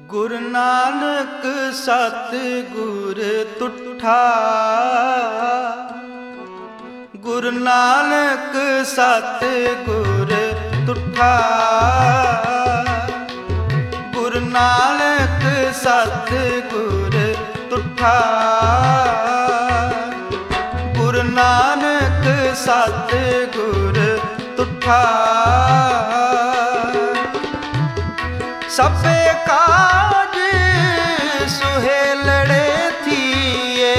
गुरु नानक सतगुर तुठा। गुरु नानक सतगुर तुठा। गुरु नानक सतगुर तुठा। गुरु नानक सतगुर तुठा। सबे काज सुहेलड़े थिए।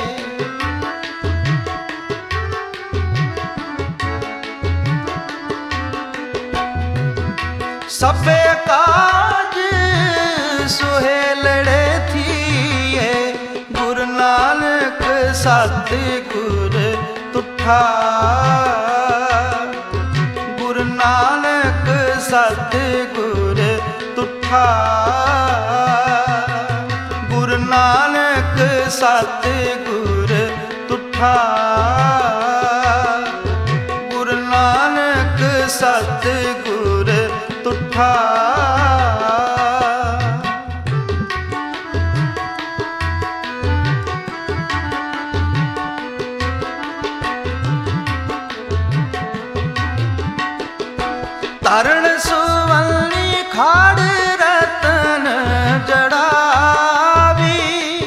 सबे काज सुहेलड़े थिए। गुरु नानक सतगुर तुठा। गुरु नानक सतगुर तुठा। गुरु नानक सतगुर तुठा। गुरु नानक सतगुर तुठा। तरण सुवलनी खाड़ रतन जड़ावी।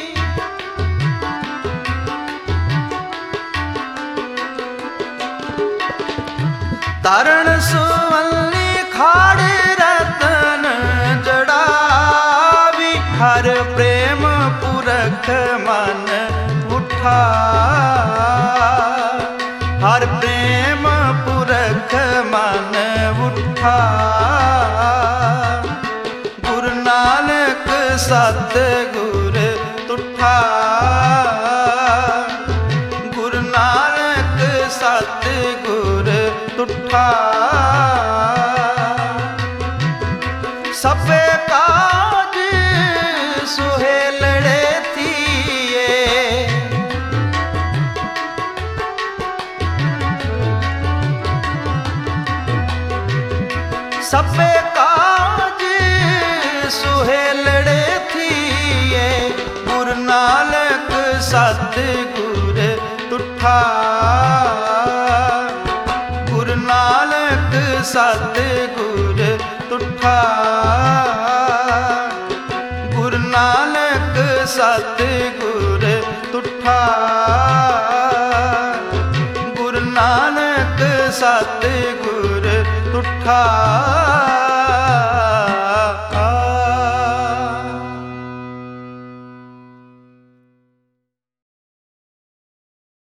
तरण सुवलनी खाड़ रतन जड़ावी। हर प्रेम पुरख मन उठा। हर प्रेम पुरख मन उठा। गुरु नानक सतगुर तुठा। गुरु नानक सतगुर तुठा। सबे काज सुहेलड़े थिए। सबे काज सुहेलड़े थिए। गुरु नानक सतगुर तुठा। गुरु नानक सतगुर तुठा। गुरु नानक सतगुर तुठा। गुरु नानक सतगुर तुठा।